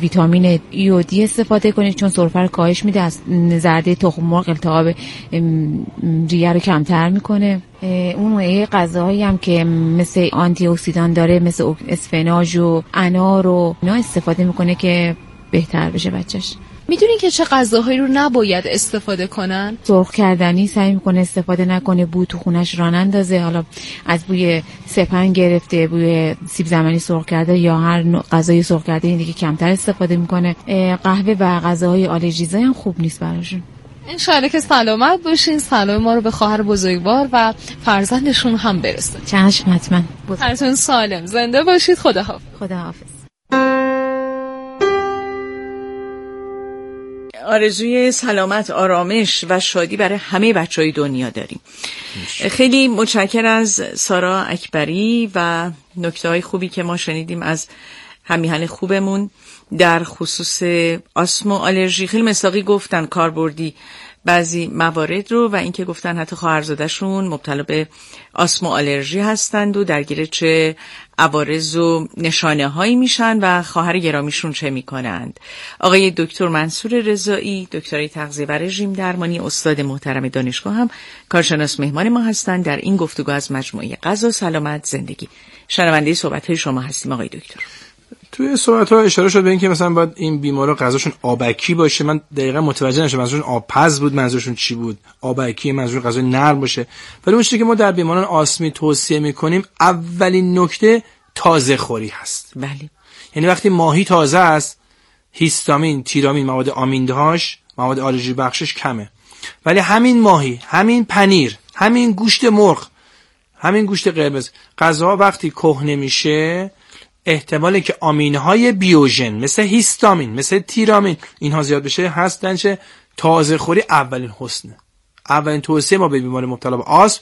ویتامین ای و دی استفاده کنید چون سرفه رو کاهش میده، از زرده تخم مرغ التهاب ریه رو کمتر میکنه. اون نوعه غذاهایی هم که مثل آنتی اکسیدان داره مثل اسفناج و انار و اینا استفاده میکنه که بهتر بشه بچهش. میدونین که چه غذاهایی رو نباید استفاده کنن؟ سرخ کردنی سعی میکنه استفاده نکنه، بو تو خونش راه نندازه، حالا از بوی سپنگ گرفته، بوی سیب زمینی سرخ کرده یا هر نوع غذای سرخ کرده این دیگه کمتر استفاده میکنه. قهوه و غذاهای آلرژیزا هم خوب نیست براشون. انشالله که سلامت باشین. سلام ما رو به خواهر بزرگوار و فرزندشون هم برسه. چشم حتما. هرتون سالم زنده باشید. خداحافظ. خداحافظ. آرزوی سلامت، آرامش و شادی برای همه بچهای دنیا داریم. خیلی متشکرم از سارا اکبری و نکته‌های خوبی که ما شنیدیم از همیهن خوبمون در خصوص آسم و آلرژی. خیلی مصداقی گفتن کاربردی بعضی موارد رو و اینکه گفتن حتی خواهرزاده‌شون مبتلا به آسم و آلرژی هستند و درگیر چه عوارض و نشانه هایی میشن و خواهر گرامیشون چه میکنند. آقای دکتر منصور رضایی، دکترای تغذیه و رژیم درمانی، استاد محترم دانشگاه هم کارشناس مهمان ما هستند در این گفتگو از مجموعه غذا سلامت زندگی. شنونده صحبت‌های شما هستیم آقای دکتر. توی صحبت‌ها اشاره شد به این که مثلا باید این بیمارا غذاشون آبکی باشه. من دقیقاً متوجه نشدم منظورشون آبپز بود، منظورشون چی بود؟ آبکی منظور غذای نرم باشه. ولی اون چیزی که ما در بیماران آسمی توصیه می‌کنیم اولین نکته تازه خوری هست. بله. یعنی وقتی ماهی تازه است، هیستامین، تیرامین، مواد آمیندهاش، مواد آلرژی بخشش کمه. ولی همین ماهی، همین پنیر، همین گوشت مرغ، همین گوشت قرمز، غذاها وقتی کهنه میشه احتمالی که آمینهای بیوژن مثل هیستامین، مثل تیرامین اینها زیاد بشه هستن چه تازه خوری اولین حسنه. اولین توصیه ما به بیمار مبتلا به آسم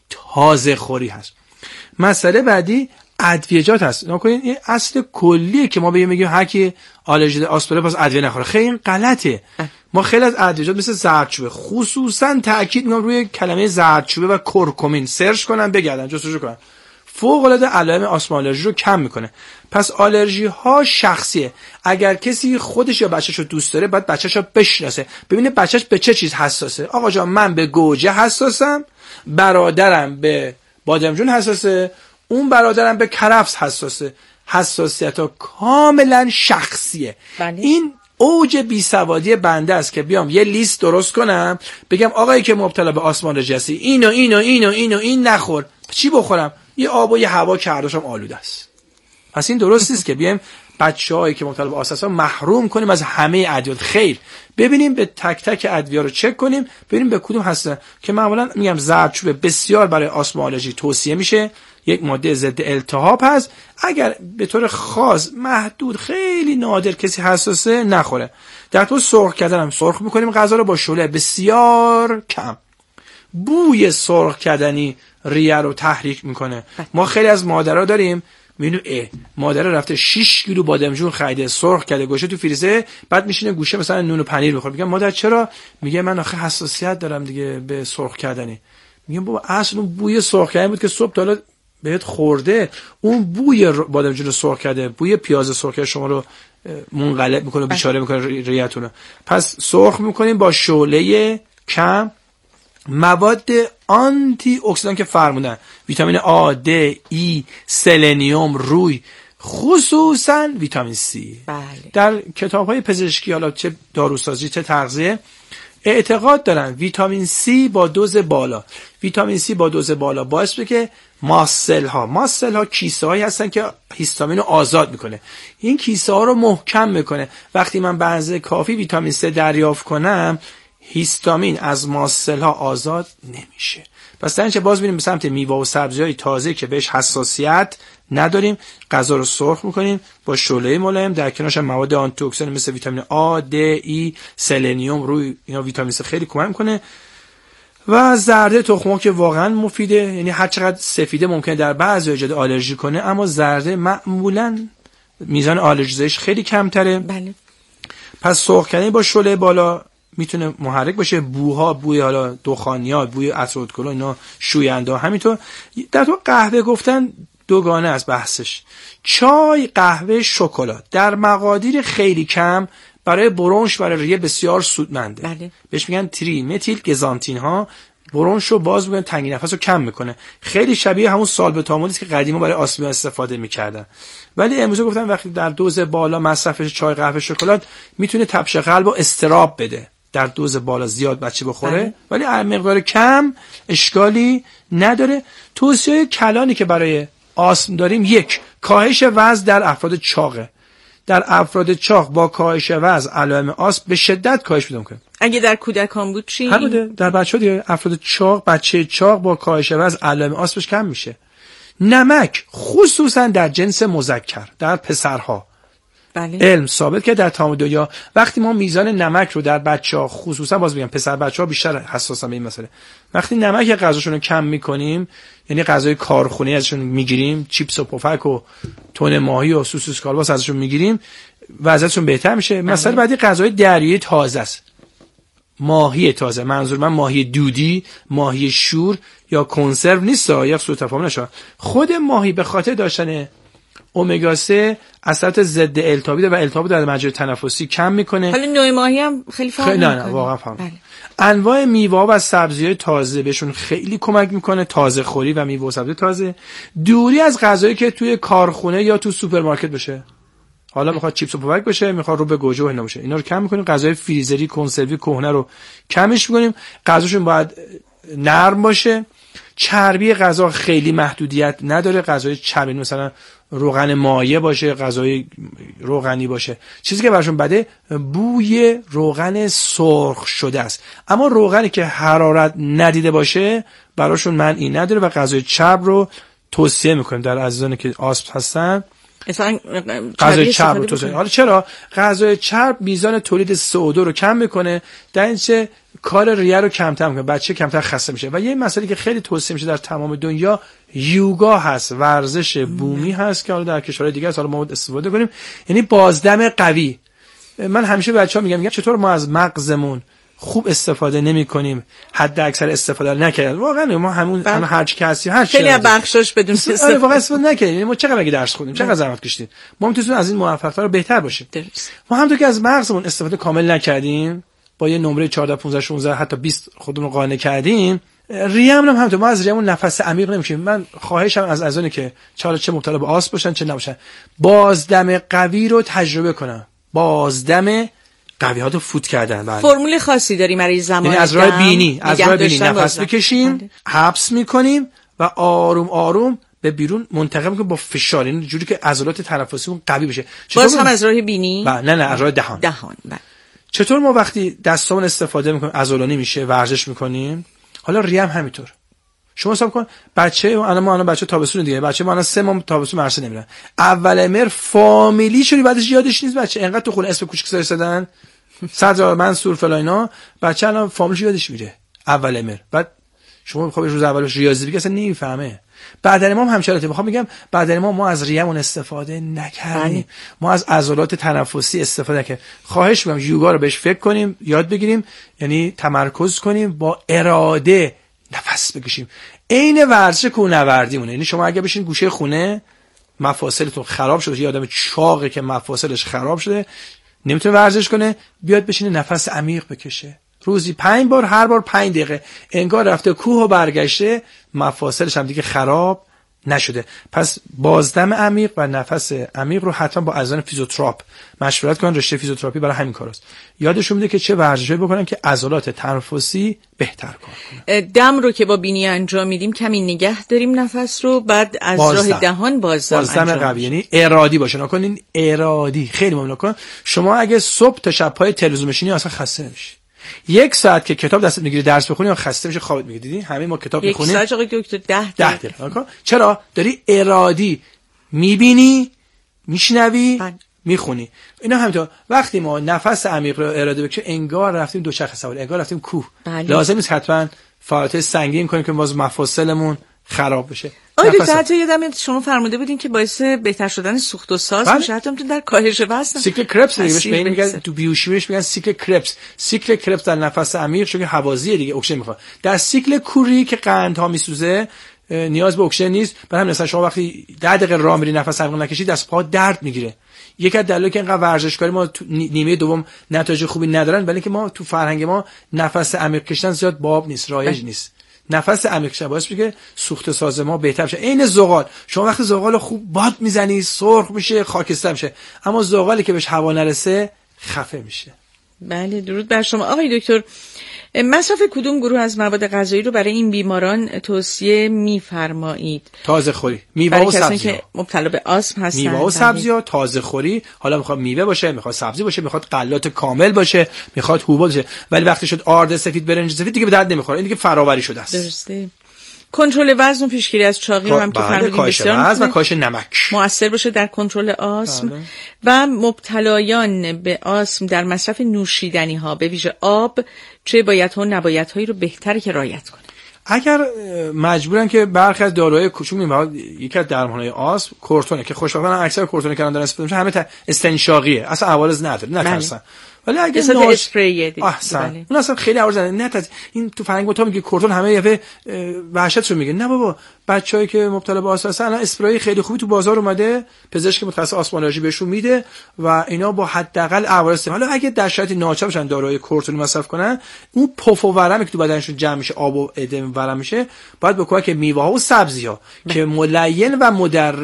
تازه خوری هست. مسئله بعدی ادویه‌جات هست. نکنین این اصل کلیه که ما بگیم هر کی آلرژی داره آسپرین پس ادویه نخوره. خیلی این غلطه. ما خیلی از ادویه‌جات مثل زردچوبه، خصوصا تاکید می‌کنم روی کلمه زردچوبه و کرکمین، سرچ کنن بگردن جستجو کنن. فوق العاده علائم آسم آلرژی رو کم میکنه. پس آلرژی ها شخصیه. اگر کسی خودش یا بچه‌ش رو دوست داره باید بچه‌ش رو بشناسه، ببینه بچه‌ش به چه چیز حساسه. آقا جان من به گوجه حساسم، برادرم به بادمجون حساسه، اون برادرم به کرفس حساسه. حساسیت‌ها کاملا شخصیه. بله. این اوج بیسوادی بنده است که بیام یه لیست درست کنم بگم آقایی که مبتلا به آسم آلرژی هستی این نخور. چی بخورم؟ یه آب و یه هوا که هر دوشم آلوده است. پس این درست نیست که بیایم بچه‌هایی که مبتلا به آسم هستن محروم کنیم از همه ادویه. خیر، ببینیم به تک تک ادویه رو چک کنیم ببینیم به کدوم هستن که معمولا میگم زردچوبه بسیار برای آسم آلرژی توصیه میشه، یک ماده ضد التهاب هست. اگر به طور خاص محدود خیلی نادر کسی حساسه نخوره. در طور سرخ کردن هم سرخ میکنیم غذا رو با شعله بسیار کم. بوی سرخ کردنی ریه رو تحریک میکنه. ما خیلی از مادرها داریم میبینیم مادر رفته 6 کیلو بادمجون خریده سرخ کرده گوشه تو فریزر، بعد میشینه گوشه مثلا نون و پنیر میخوره. میگم مادر چرا؟ میگه من آخه حساسیت دارم دیگه به سرخ کردنی. میگم بابا اصلا اون بوی سرخ کردنی بود که صبح تا حالا بهت خورده. اون بوی بادمجون سرخ کرده، بوی پیاز سرخ کرده شما رو منقلب میکنه، بیچاره میکنه ریه‌تون. پس سرخ میکنیم با شعله کم. مواد آنتی اکسیدان که فرمودن، ویتامین آ، د، ای، سلنیوم، روی، خصوصا ویتامین سی. بله. در کتاب‌های پزشکی حالا چه داروسازی چه تغذیه اعتقاد دارن ویتامین سی با دوز بالا، ویتامین سی با دوز بالا باعث میشه که ماسل ها کیسه هایی هستن که هیستامین رو آزاد میکنه. این کیسه ها رو محکم میکنه. وقتی من به اندازه کافی ویتامین سی دریافت کنم هیستامین از ماسل ها آزاد نمیشه. پس در اینجا باز میریم به سمت میوه و سبزی‌های تازه که بهش حساسیت نداریم. غذا رو سرخ میکنیم با شعله ملایم، در کنارش مواد آنتی اکسیدان مثل ویتامین آ، د، ای، سلنیوم، روی اینا ویتامین سی خیلی کمک میکنه. و زرده تخم مرغ که واقعا مفیده، یعنی هر چقدر سفیده ممکنه در بعضی ایجاد آلرژی کنه اما زرده معمولا میزان آلرژیش خیلی کمتره. بله. پس سرخ کردن با شعله بالا میتونه محرک باشه. بوها، بوی حالا دخانیات، بوی عطر ادکلون اینا شوینده. همینطور در تو قهوه گفتن دوگانه است بحثش. چای، قهوه، شکلات در مقادیر خیلی کم برای برنش، برای ریه بسیار سودمنده. بله. بهش میگن تری متیل گزانتین ها. برنش رو باز میکنه، تنگی نفس رو کم میکنه. خیلی شبیه همون سالبوتامول است که قدیما برای آسما استفاده میکردن. ولی امروز گفتم وقتی در دوز بالا مصرف چای، قهوه، شکلات میتونه تپش قلب و اضطراب بده. در دوز بالا زیاد بچه بخوره، ولی مقدار کم اشکالی نداره. توصیه کلانی که برای آسم داریم: 1. کاهش وزن در افراد چاقه. در افراد چاق با کاهش وزن علائم آسم به شدت کاهش پیدا می‌کنه. اگه در کودکان بود چی؟ همونه، در بچه‌ها دیگه، افراد چاق، بچه چاق با کاهش وزن علائم آسمش کم میشه. نمک خصوصا در جنس مذکر، در پسرها. بله. علم ثابت که در تمام دنیا وقتی ما میزان نمک رو در بچه‌ها، خصوصا باز میگم پسر بچه‌ها بیشتر حساسن به این مسئله، وقتی نمک غذاشون رو کم میکنیم، یعنی غذای کارخونه‌ای ازشون میگیریم، چیپس و پفک و تون ماهی و سوسیس کالباس ازشون میگیریم، وضعیتشون بهتر میشه. مثلا بعدی غذای دریایی تازه است. ماهی تازه، منظور من ماهی دودی، ماهی شور یا کنسرو نیست، یا سوء تفاهم نشه. خود ماهی به خاطر داشتن امگا 3 اثرات ضد التهابی و التهاب در مجرا تنفسی کم میکنه. حالا نوع ماهی هم خیلی فرق میکنه. نه واقعا فرق. بله. انواع میوه و سبزی‌های تازه بهشون خیلی کمک میکنه، تازه خوری و میوه و سبزی تازه. دوری از غذایی که توی کارخونه یا تو سوپرمارکت بشه. حالا میخواد چیپس و پفک بشه، میخواد رو به گوجه و اینا بشه، اینا رو کم میکنیم. غذای فریزری، کنسروی، کهنه رو کمش میکنیم. غذاشون باید نرم باشه. چربی غذا خیلی محدودیت نداره. غذای چربی مثلا روغن مایع باشه، غذای روغنی باشه. چیزی که براشون بده بوی روغن سرخ شده است. اما روغنی که حرارت ندیده باشه براشون معنی نداره و غذای چرب رو توصیه میکنیم در عزیزانی که آسم هستن. مثلا غذای چرب رو توصیه. حالا چرا؟ غذای چرب میزان تولید CO2 رو کم میکنه، در اینچه کار ریه رو کمتر میکنه، بچه کمتر خسته میشه. و یه مسئله که خیلی توصیه میشه در تمام دنیا یوگا هست، ورزش بومی هست که حالا در کشورهای دیگه هست، حالا ما استفاده کنیم. یعنی بازدم قوی. من همیشه به بچه‌ها میگم چطور ما از مغزمون خوب استفاده نمی‌کنیم، حد اکثر استفاده نکردیم. واقعا ما همون هر چی کسی هر چی خیلی بخشش بدون استفاده واقعا استفاده نکردیم. یعنی ما چقدر اگه درس خوندیم، چقدر زحمت کشیدیم، ما میتونیم از این موفقیت‌ها رو بهتر باشیم. درست. ما همونطور که از مغزمون استفاده کامل نکردیم، با یه نمره 14 15 16 حتی 20 خودمون رو قانع کردیم، ریه هم همونطور. ما از ریه‌مون نفس عمیق نمی‌کشیم. من خواهشم از عزیزانی که چه مبتلا به آسم باشن چه نباشن، بازدم قوی رو تجربه کنن. بازدم قوی ها رو فوت کردن. بله. فرمول خاصی داریم برای زمان یعنی از راه بینی نفس بکشیم، حبس میکنیم و آروم آروم به بیرون منتقل میکنیم با فشار، یعنی جوری که عضلات تنفسیمون قوی بشه. باز هم از راه بینی؟ نه از راه دهان. بله. چطور ما وقتی دستامون استفاده میکنیم عضلانی میشه، ورزش میکنیم. حالا ریه هم همینطور. شما حساب کن بچه ما الان بچه تابستون دیگه، بچه ما الان 3 ماه تابستون مدرسه نمیرن، اول مهر فامیلی شدی، بعدش یادش نیست بچه انقدر تو خونه اسم کوچیک فرستادن صدر منصور فلاینا، بچه الان فامیلش یادش میره اول مهر. بعد شما میخوای روز اولش ریاضی بگی اصلا نمیفهمه. بدن ما هم همچنانه. میخوام میگم بدن ما از ریه‌مون استفاده نکردیم، ما از عضلات تنفسی استفاده نکردیم. خواهش میکنم یوگا رو بهش فکر کنیم، یاد بگیریم، یعنی تمرکز کنیم، با اراده نفس بکشیم. عین ورزش کوهنوردیمونه. یعنی شما اگه بشین گوشه خونه، مفاصلتون خراب شده، یه آدم چاقه که مفاصلش خراب شده نمیتونه ورزش کنه، بیاد بشینه نفس عمیق بکشه روزی 5 بار، هر بار 5 دقیقه، انگار رفته کوه و برگشته، مفاصلش هم دیگه خراب نشده. پس بازدم عمیق و نفس عمیق رو حتما با اذان فیزیوتراپ مشورت کنن. رشته فیزیوتراپی برای همین کاراست. یادشون میده که چه ورزشی بکنن که عضلات تنفسی بهتر کار کنن. دم رو که با بینی انجام میدیم کمی نگه داریم نفس رو، بعد از راه دهان بازدم قوی، یعنی ارادی باشه. نکنین ارادی خیلی ممنون کن. شما اگه صبح تا شب پای تلویزیون بشینی اصلا خسته نمیشی. 1 ساعت که کتاب دستت میگیری درس بخونی و خسته میشه، خوابت میگیره. دیدی همه ما کتاب میخونیم 1 ساعت آقای دکتر 10 دقیقه. چرا؟ داری ارادی میبینی، میشنوی، میخونی. اینا همینطور. وقتی ما نفس عمیق رو اراده بکشیم انگار رفتیم دوچرخه سواری، انگار رفتیم کوه. لازم نیست حتما فعالیت سنگین کنیم که باز مفاصلمون خراب بشه. دکتر حتی یادم شما فرموده بودین که باعث بهتر شدن سوخت و ساز میشه، حتی در کاهش وزن. سیکل کرپس دیگه میگن تو بیوشیمیش میگن سیکل کرپس. سیکل کرپس در نفس عمیق چون هوازی دیگه اکسیژن میخواد. در سیکل کوری که قندها میسوزه نیاز به اکسیژن نیست. برای همین مثلا شما وقتی 10 دقیقه راه میری نفس عمیق نکشید دست پا درد میگیره. یک از دلایلی که اینقدر ورزشکاری ما تو نیمه دوم نتایج خوبی ندارن، ولی که ما تو فرهنگ ما نفس عمیق کشیدن زیاد باب نیست، رایج نیست. نفس عمیق کشیدن باعث میشه که سوخت ساز ما بهتر بشه. عین زغال، شما وقتی زغال خوب باد میزنی سرخ میشه، خاکستر میشه، اما زغالی که بهش هوا نرسه خفه میشه. بله، درود بر شما آقای دکتر. مصرف کدوم گروه از مواد غذایی رو برای این بیماران توصیه می‌فرمایید؟ تازه خوری، میوه و سبزی که مبتلا به آسم هستن. میوه و سبزی‌ها، تازه خوری، حالا میخواد میوه باشه، میخواد سبزی باشه، میخواد غلات کامل باشه، میخواد حبوب باشه، ولی وقتی شد آرد سفید، برنج سفید دیگه به درد نمیخوره، این دیگه فراوری شده است. درسته. کنترل وزن و پیشگیری از چاقی هم که فرمودید بسیار وزن و کاهش نمک مؤثر باشه در کنترل آسم. و مبتلایان به آسم در مصرف نوشیدنی ها به ویژه آب چه بایدها و نبایدهایی رو بهتره که رعایت کنه؟ اگر مجبورن که برخی از داروهای کوچوک میبرن، یکی از درمانهای آسم کورتونه که خوشبختانه اکثر کورتونه که دارن استفاده میشه همه استنشاقیه، اصلا عوارض نداره، نترسن. ولی اگه اسپری دیگه احسن اون اصلا خیلی عوارض نداره. این تو فرهنگ ما تا میگه کورتون همه یه وحشتشو میگه. نه بابا، بچه‌ای که مبتلا به آسم هستن الان اسپری خیلی خوبی تو بازار اومده، پزشک متخصص آسم آلرژی بهشون میده و اینا با حداقل عوارض. حالا اگه در شرایط ناچار بشن داروهای کورتون مصرف کنن، اون پف و ورمی که تو بدنشون جمع میشه، آب و ادم ورم میشه، باید با کمک میوه‌ها و سبزی‌ها که ملین و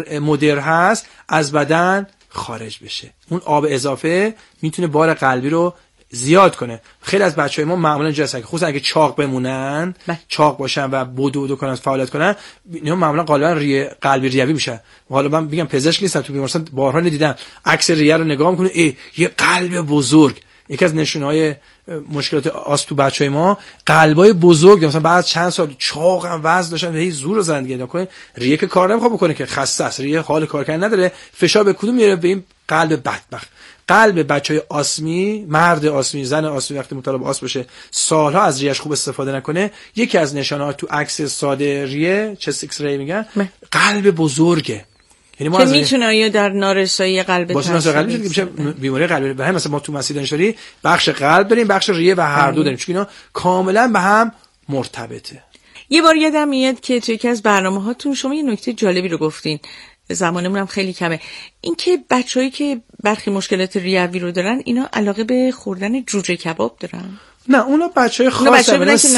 مدر هست از بدن خارج بشه. اون آب اضافه میتونه بار قلبی رو زیاد کنه. خیلی از بچهای ما معمولا جلسه خصوصا اگه چاق بمونن، چاق باشن و بدو کنن، فعالیت کنن، اینا معمولا غالبا قلبی ریوی میشن. حالا من میگم پزشک نیستم، تو بیمارستان بارها دیدم عکس ریه رو نگاه میکنه، یه قلب بزرگ. یکی از نشونه‌های مشکلات آسم تو بچهای ما قلبای بزرگ، مثلا بعد چند سال چاق هم وزن داشتن، هی زور زندگی نکنه، ریه که کار نمیخواد بکنه که خسته است، ریه حال کار کردن نداره، فشار به کدوم میره؟ به این قلب بدبخت. قلب بچهای آسمی، مرد آسمی، زن آسمی وقتی مبتلا به آسم باشه، سالها از ریه‌اش خوب استفاده نکنه، یکی از نشانه‌ها تو عکس ساده ریه، چست ایکس ری میگن، قلب بزرگه. یعنی ما میتونه آیا در نارسایی قلب قلبی میشه بیماری قلبی. به همین مثلا ما تو مسیح دانشوری بخش قلب داریم، بخش ریه و هر دو داریم، چون اینا کاملا به هم مرتبطه. یه بار یادم میاد که توی یکی از برنامه‌هاتون شما یه نکته جالبی رو گفتین، زمانمون هم خیلی کمه، اینکه بچه‌ای که برخی مشکلات ریوی رو دارن اینا علاقه به خوردن جوجه کباب دارن. نه، اونا بچهای خاصه،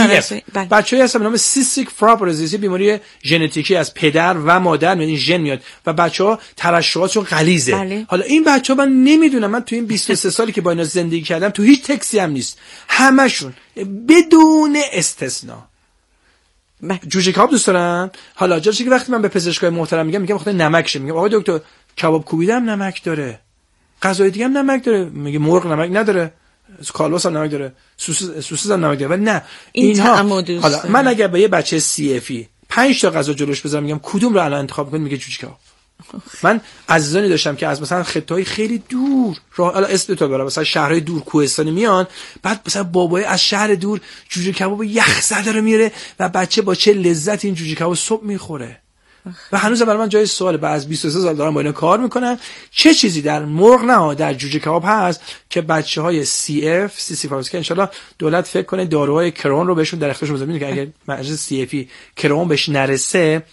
بچه‌ای هستن به نام سیستیک فایبروزیس، بیماری ژنتیکی از پدر و مادر، این ژن میاد و بچه‌ها ترشحاتشون غلیظه. بله. حالا این بچه‌ها من نمیدونم، من تو این 23 سالی که با اینا زندگی کردم تو هیچ تکسی هم نیست، همشون بدون استثنا جوجه کباب دوست دارن. حالا جاشه که وقتی من به پزشکای محترم میگم بخاطر نمکشه، میگم آقای دکتر کباب کوبیدم نمک داره، غذای دیگه هم نمک داره، میگه مرغ نمک نداره، کالباس هم نمک داره، سوسیس هم نمک داره. ولی نه، اینها حالا من اگر به یه بچه سی افی 5 تا غذا جلوش بذارم میگم کدوم رو الان انتخاب می‌کنی، میگه جوجه کباب. من عزیزانی داشتم که از مثلا خطه‌های خیلی دور راه، حالا اسم تو برام، مثلا شهرهای دور کوهستانی میان، بعد مثلا بابای از شهر دور جوجه کباب یخ زده رو میاره و بچه با چه لذت این جوجه کباب صبح میخوره. و هنوز برای من جای سواله، بعد از 23 سال دارم با اینا کار میکنم، چه چیزی در مرغ نه در جوجه کباب هست که بچهای سی اف که ان شاءالله دولت فکر کنه داروهای کرون رو بهشون در اختیارشون بذاره، که اگه مجلس سی افی کرون بهش نرسه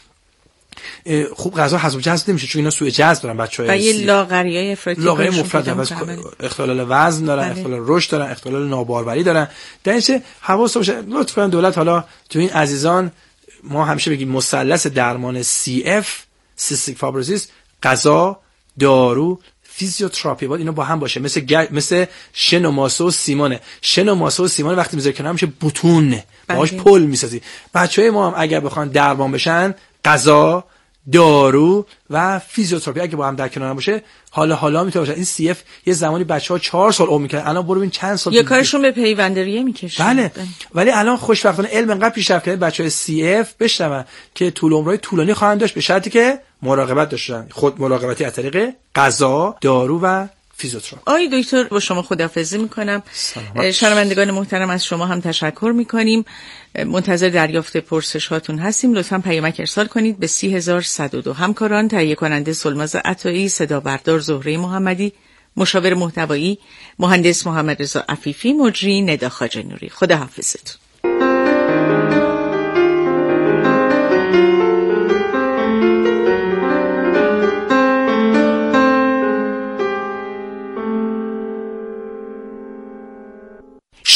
خوب غذا هضم جذب نمیشه، چون اینا سوء جذب دارن بچه‌ها، و یه لاغریای افراطی، لاغری مفرط دارن، اختلال وزن دارن، اختلال رشد دارن، اختلال ناباروری دارن. در نتیجه حواس باشه لطفاً دولت حالا تو این عزیزان، ما همیشه بگیم مثلث درمان CF سیستیک فایبروزیس، غذا، دارو، فیزیوتراپی باید اینا با هم باشه، مثل شن و ماسه و سیمانه. شن و ماسه و سیمان وقتی میذاری کنار میشه بوتون، باهاش پل میسازی. بچهای ما هم اگر بخوان درمان بشن، غذا، دارو و فیزیوتراپی اگه با هم در کنار باشه، حالا میتونه باشه. این CF یه زمانی بچه‌ها 4 سال عمر می‌کردن، الان برو ببین چند سال یه کارشون به پیوندریه میکشه. بله، ولی الان خوشبختانه علم انقدر پیشرفت کرده بچه‌های CF بشنون که طول عمرهای طولانی خواهند داشت، به شرطی که مراقبت داشتن، خود مراقبتی از طریق غذا، دارو و فیزیوتراپی. آقای دکتر با شما خداحافظی میکنم. شنوندگان محترم از شما هم تشکر میکنیم. منتظر دریافت پرسش هاتون هستیم. لطفاً پیامک ارسال کنید به 30102. همکاران تهیه کننده سلماز عطایی، صدا بردار زهره محمدی، مشاور محتوایی مهندس محمد رضا عفیفی، مجری ندا خواجه نوری. خداحافظتون.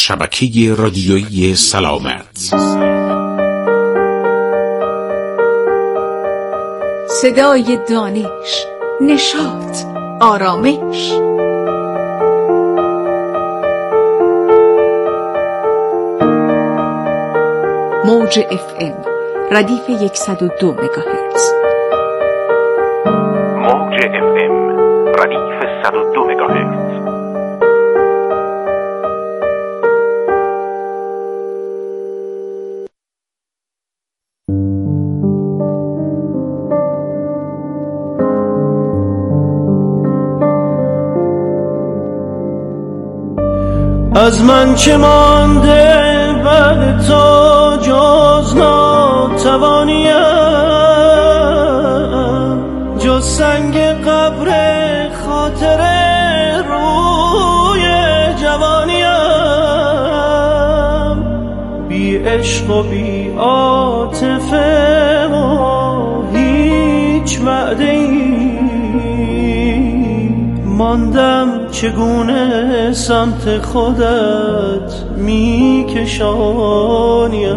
شبکه رادیویی سلامت. صدای دانش، نشاط، آرامش. موج FM ردیف 102 مگاهرتز. موج FM ردیف 102 مگاهرتز. از من چه مانده بعد تو جز ناتوانیم، جز سنگ قبر خاطر روی جوانیم، بی عشق و بی عاطفه و هیچ وعده‌ای ماندم، چگونه سمت خودت میکشانیم.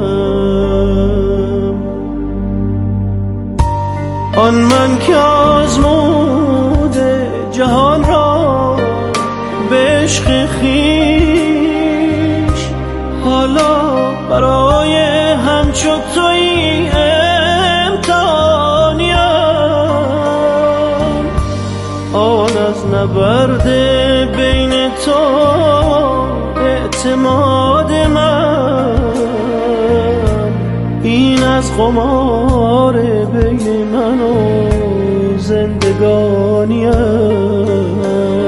آن من که آزموده جهان را به عشق خویش، حالا برای همچو تویی امتحانیم. آن از نبرد بین تو اعتماد من، این از قمار بین من و زندگانیم.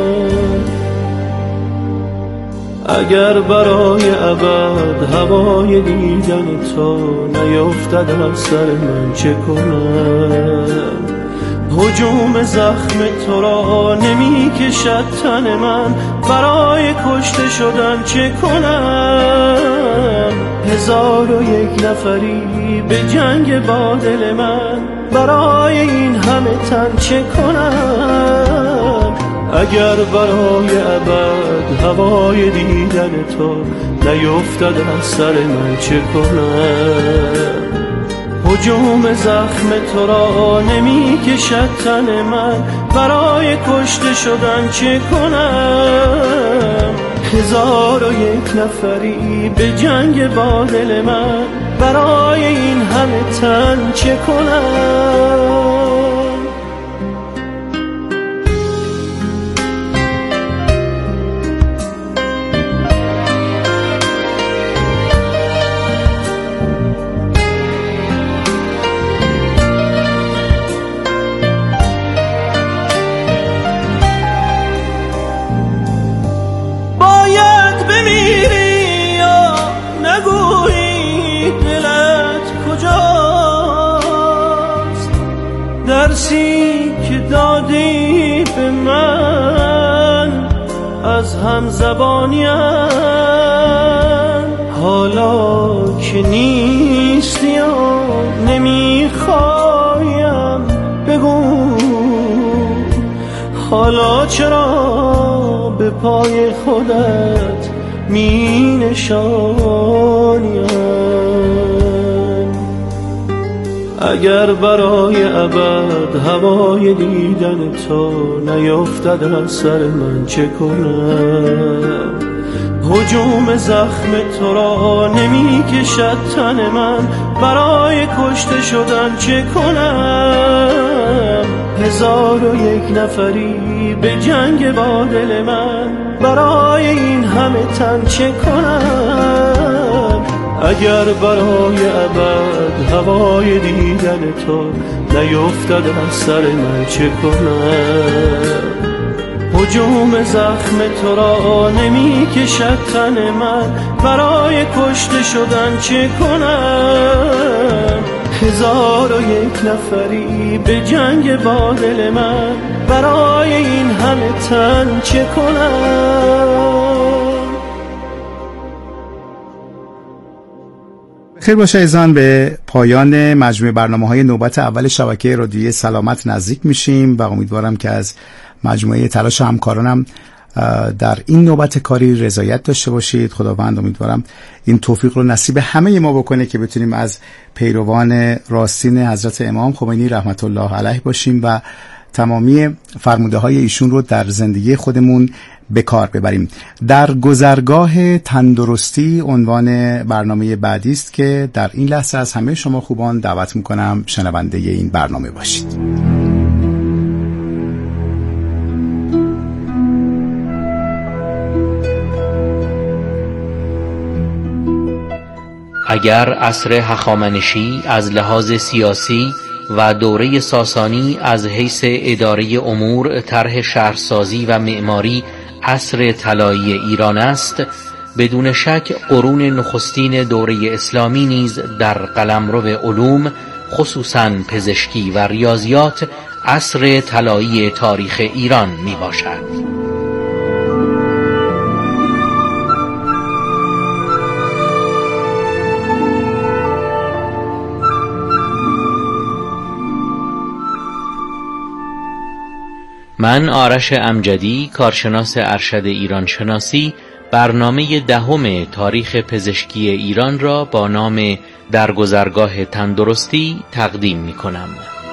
اگر برای ابد هوای دیدن تو نیفتد از سر من چه کنم؟ هجوم زخم تو را نمی کشد تن من، برای کشته شدن چه کنم؟ 1001 نفری به جنگ با دل من، برای این همه تن چه کنم؟ اگر برای ابد هوای دیدن تو نیفتد از سر من چه کنم؟ هجوم زخم تو را نمی کشد تن من، برای کشته شدن چه کنم؟ 1001 نفری به جنگ با دل من، برای این همه تن چه کنم؟ درسی که دادی به من از همزبانیم، حالا که نیستی و نمیخوایم بگو، حالا چرا به پای خودت می نشانیم؟ اگر برای ابد هوای دیدن تو نیفتد از سر من چه کنم؟ هجوم زخم تو را نمی کشد تن من، برای کشته شدن چه کنم؟ 1001 نفری به جنگ با دل من، برای این همه تن چه کنم؟ اگر برای ابد هوای دیدن تو نیفتد از سر من چه کنم؟ هجوم زخم تو را نمی کشد تن من، برای کشته شدن چه کنم؟ 1001 نفری به جنگ با دل من، برای این همه تن چه کنم؟ خیر باشه عزیزان، به پایان مجموعه برنامه‌های نوبت اول شبکه رادیویی سلامت نزدیک میشیم و امیدوارم که از مجموعه تلاش همکارانم در این نوبت کاری رضایت داشته باشید. خداوند امیدوارم این توفیق رو نصیب همه ما بکنه که بتونیم از پیروان راستین حضرت امام خمینی رحمت الله علیه باشیم و تمامی فرموده های ایشون رو در زندگی خودمون به کار ببریم. در گذرگاه تندرستی عنوان برنامه بعدی است که در این لحظه از همه شما خوبان دعوت میکنم شنونده این برنامه باشید. اگر عصر هخامنشی از لحاظ سیاسی و دوره ساسانی از حیث اداره امور، طرح شهرسازی و معماری عصر طلایی ایران است، بدون شک قرون نخستین دوره اسلامی نیز در قلمرو علوم خصوصاً پزشکی و ریاضیات عصر طلایی تاریخ ایران می باشد. من آرش امجدی، کارشناس ارشد ایران شناسی، برنامه 10 تاریخ پزشکی ایران را با نام در گذرگاه تندرستی تقدیم می کنم.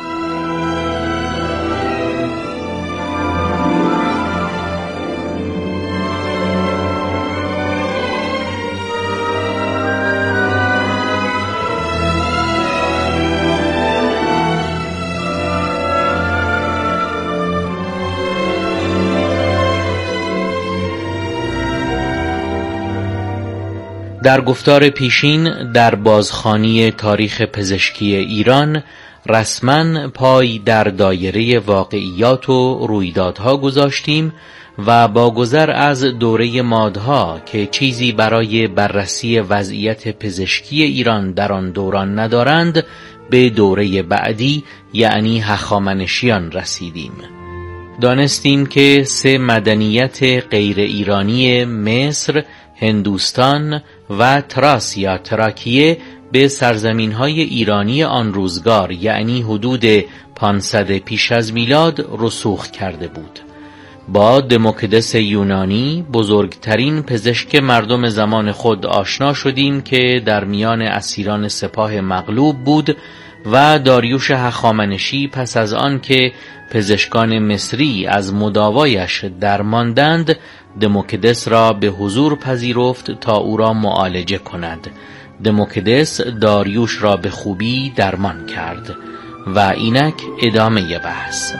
در گفتار پیشین در بازخوانی تاریخ پزشکی ایران رسما پای در دایره واقعیات و رویدادها گذاشتیم و با گذر از دوره مادها که چیزی برای بررسی وضعیت پزشکی ایران در آن دوران ندارند، به دوره بعدی یعنی هخامنشیان رسیدیم. دانستیم که 3 مدنیت غیر ایرانی مصر، هندوستان و تراس یا تراکیه به سرزمین‌های ایرانی آن روزگار یعنی حدود 500 پیش از میلاد رسوخ کرده بود. با دموکدس یونانی، بزرگترین پزشک مردم زمان خود آشنا شدیم که در میان اسیران سپاه مغلوب بود و داریوش هخامنشی پس از آن که پزشکان مصری از مداوایش درماندند، دموکدس را به حضور پذیرفت تا او را معالجه کند. دموکدس داریوش را به خوبی درمان کرد و اینک ادامه بحث.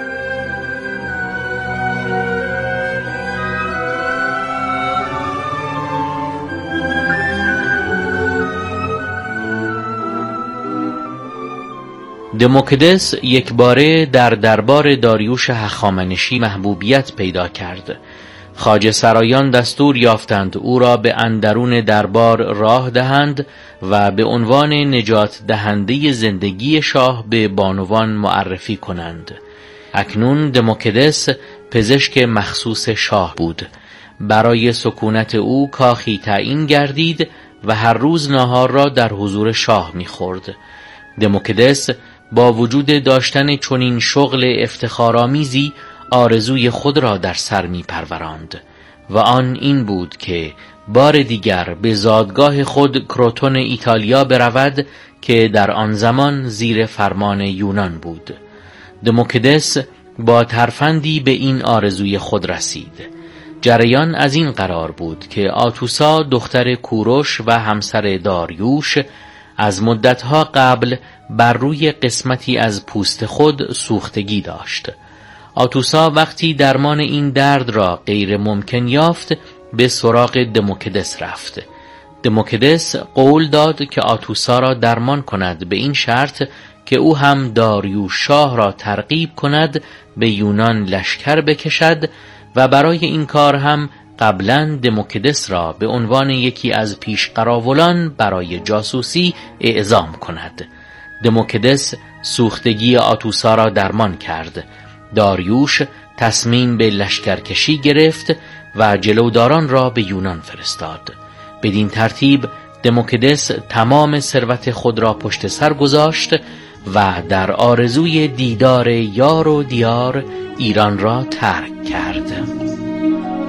دموکدس یک باره در دربار داریوش هخامنشی محبوبیت پیدا کرد. خواجه سرایان دستور یافتند او را به اندرون دربار راه دهند و به عنوان نجات دهنده زندگی شاه به بانوان معرفی کنند. اکنون دموکدس پزشک مخصوص شاه بود. برای سکونت او کاخی تعیین گردید و هر روز ناهار را در حضور شاه می‌خورد. دموکدس با وجود داشتن چنین شغل افتخارآمیزی آرزوی خود را در سر می پروراند و آن این بود که بار دیگر به زادگاه خود کروتون ایتالیا برود که در آن زمان زیر فرمان یونان بود. دموکدس با ترفندی به این آرزوی خود رسید. جریان از این قرار بود که آتوسا دختر کوروش و همسر داریوش از مدتها قبل بر روی قسمتی از پوست خود سوختگی داشت. آتوسا وقتی درمان این درد را غیر ممکن یافت به سراغ دموکدس رفت. دموکدس قول داد که آتوسا را درمان کند به این شرط که او هم داریوش شاه را ترغیب کند به یونان لشکر بکشد و برای این کار هم قبلا دموکدس را به عنوان یکی از پیشقراولان برای جاسوسی اعزام کند. دموکدس سوختگی آتوسا را درمان کرد. داریوش تصمیم به لشکرکشی گرفت و جلوداران را به یونان فرستاد. بدین ترتیب دموکدس تمام ثروت خود را پشت سر گذاشت و در آرزوی دیدار یار و دیار ایران را ترک کرد.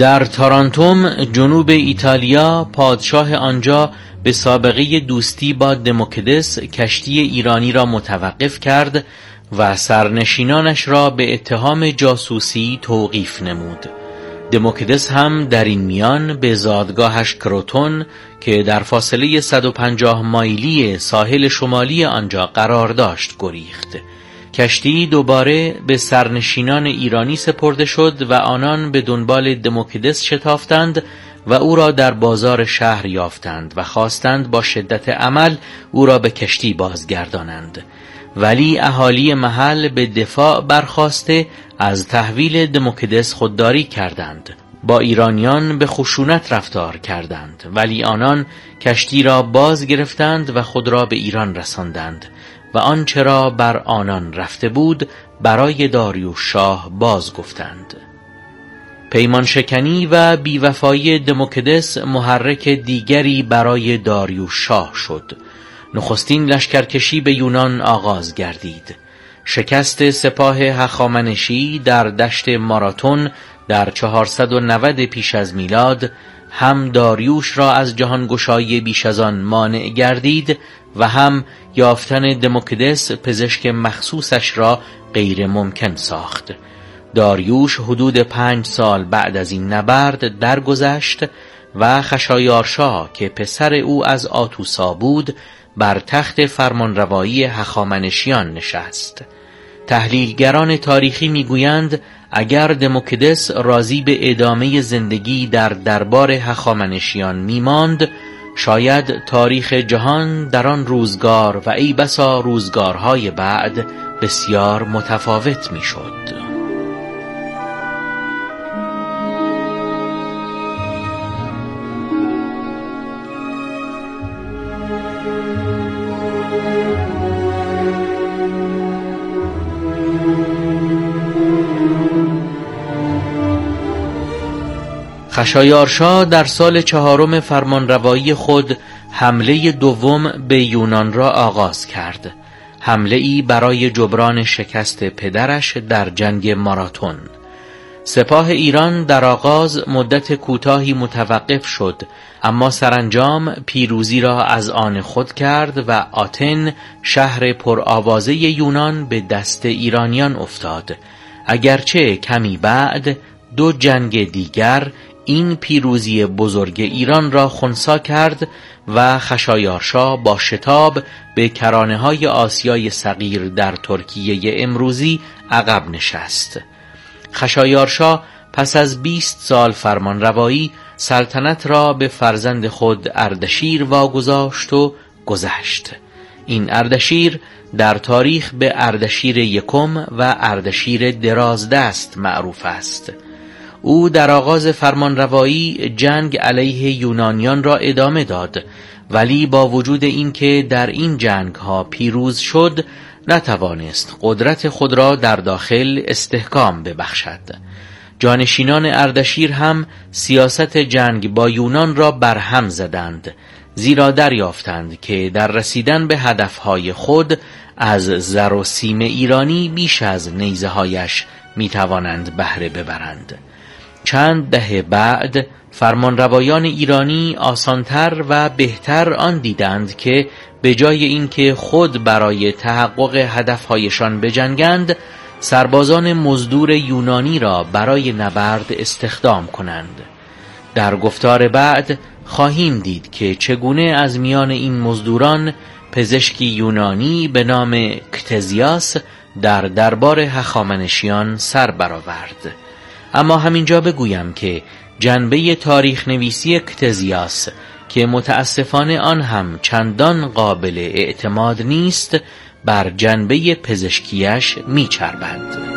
در تارانتوم جنوب ایتالیا پادشاه آنجا به سابقه دوستی با دموکدس کشتی ایرانی را متوقف کرد و سرنشینانش را به اتهام جاسوسی توقیف نمود. دموکدس هم در این میان به زادگاهش کروتون که در فاصله 150 مایلی ساحل شمالی آنجا قرار داشت گریخت. کشتی دوباره به سرنشینان ایرانی سپرده شد و آنان به دنبال دموکدس شتافتند و او را در بازار شهر یافتند و خواستند با شدت عمل او را به کشتی بازگردانند، ولی اهالی محل به دفاع برخاسته از تحویل دموکدس خودداری کردند. با ایرانیان به خشونت رفتار کردند، ولی آنان کشتی را باز گرفتند و خود را به ایران رساندند و آنچه را بر آنان رفته بود برای داریوش شاه باز گفتند. پیمان شکنی و بیوفایی دموکدس محرک دیگری برای داریوش شاه شد. نخستین لشکرکشی به یونان آغاز گردید. شکست سپاه هخامنشی در دشت ماراتون در 490 پیش از میلاد هم داریوش را از جهانگشایی بیش از آن مانع گردید و هم یافتن دموکدس پزشک مخصوصش را غیر ممکن ساخت. داریوش حدود 5 سال بعد از این نبرد درگذشت و خشایارشا که پسر او از آتوسا بود بر تخت فرمانروایی هخامنشیان نشست. تحلیلگران تاریخی میگویند اگر دموکدس راضی به ادامه زندگی در دربار هخامنشیان میماند، شاید تاریخ جهان در آن روزگار و ای بسا روزگارهای بعد بسیار متفاوت میشد. خشایارشا در سال 4 فرمانروایی خود حمله دوم به یونان را آغاز کرد. حمله ای برای جبران شکست پدرش در جنگ ماراتون. سپاه ایران در آغاز مدت کوتاهی متوقف شد، اما سرانجام پیروزی را از آن خود کرد و آتن، شهر پرآوازه یونان، به دست ایرانیان افتاد. اگرچه کمی بعد 2 جنگ دیگر این پیروزی بزرگ ایران را خنثی کرد و خشایارشا با شتاب به کرانه‌های آسیای صغیر در ترکیه امروزی عقب نشست. خشایارشا پس از 20 سال فرمانروایی سلطنت را به فرزند خود اردشیر واگذاشت و گذشت. این اردشیر در تاریخ به اردشیر یکم و اردشیر درازدست معروف است. او در آغاز فرمانروایی جنگ علیه یونانیان را ادامه داد، ولی با وجود اینکه در این جنگ ها پیروز شد، نتوانست قدرت خود را در داخل استحکام ببخشد. جانشینان اردشیر هم سیاست جنگ با یونان را برهم زدند، زیرا دریافتند که در رسیدن به هدفهای خود از زر و سیم ایرانی بیش از نیزه هایش می توانند بهره ببرند. چند دهه بعد فرمانروایان ایرانی آسانتر و بهتر آن دیدند که به جای اینکه خود برای تحقق هدفهایشان بجنگند، سربازان مزدور یونانی را برای نبرد استخدام کنند. در گفتار بعد خواهیم دید که چگونه از میان این مزدوران پزشکی یونانی به نام کتزیاس در دربار هخامنشیان سر برآورد. اما همینجا بگویم که جنبه تاریخ نویسی کتزیاس که متاسفانه آن هم چندان قابل اعتماد نیست، بر جنبه پزشکیش میچربد.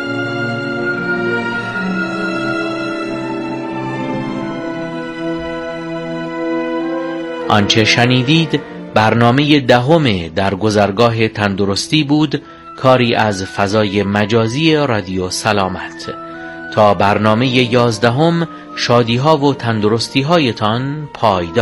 آنچه شنیدید برنامه 10 در گذرگاه تندرستی بود، کاری از فضای مجازی رادیو سلامت. تا برنامه 11 شادی‌ها و تندرستی‌هایتان پایدار.